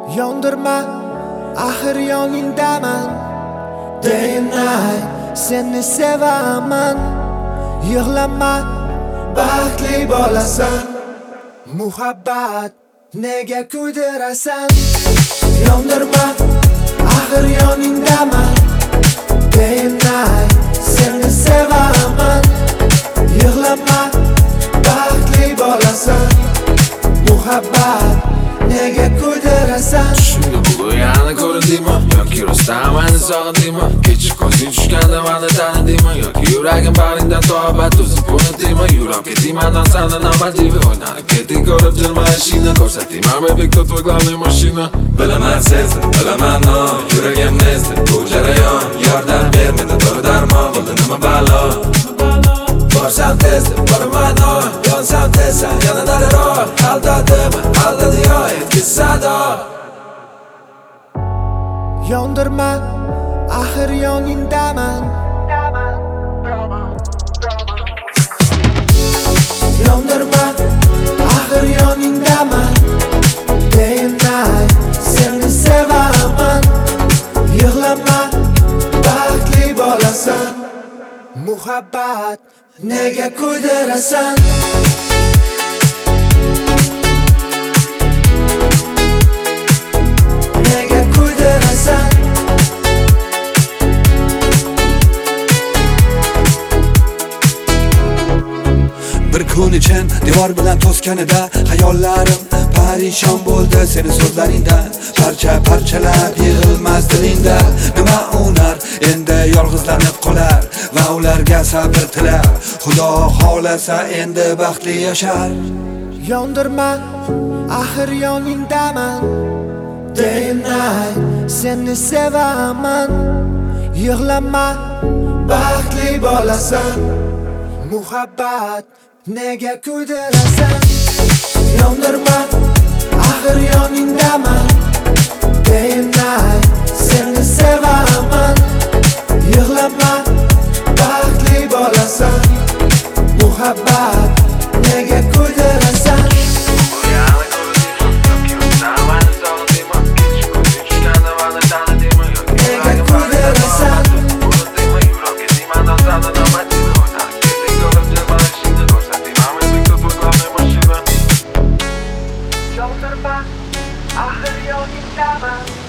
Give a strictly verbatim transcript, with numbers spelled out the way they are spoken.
Yondirma, axir yoningdaman. Day and night seni sevaman. Yig'lama, baxtli bo'lasan. Muhabbat nega kuydirasan? Yondirma, axir yoningdaman. Day and night seni sevaman. Yig'lama, baxtli bo'lasan. Muhabbat nega kuydirasan? Tushimda bugun ko'rindingmi? Yoki rostdan meni sog'indingmi? Kechib ko'zing tushganda meni tanidingmi? Yoki yuragim bag'ringdan to'g'bat o'zing unutdingmi? Yurib ketdingmandan sani navbatlivi o'ynab ketding ko'rib jilmayishingni ko'rsatdingman baby твой главный mashina. Bilaman sezdim, bilaman non, yuragim nezdi bu jarayon. Yordam bermadi bir darmon, bo'ldi nima balo? Borsam tezda, boraman on, yonsam tezda, yana nariroq. Aldadimi, aldadi yo, etki sado. Yondirma, axir yoningdaman. Yondirma, axir yoningdaman. Day and night seni sevaman. Yig'lama, baxtli bo'lasan. Muhabbat nega kuydirasan? Nega kuydirasan? Bir kun için devor bilan to'sganida hayollarim parishon bo'ldi seni so'zlaringdan. Parcha parchalab yig'ilmas dilingda. Nima unar endi yolg'izlanib qolar va ularga sabr tilar. Xudo xolasa endi baxtli yashar. Yondirma, axir yoningdaman. Day and night seni sevaman. Yig'lama, baxtli bo'lasan. Muhabbat nega kuydirasan? Yondirma, axir yoningdaman. Day and night seni sevaman. Yig'lama, baxtli bo'lasan. Muhabbat nega kuydirasan? Nega kuydirasan? Yondirma, axir yoningdaman.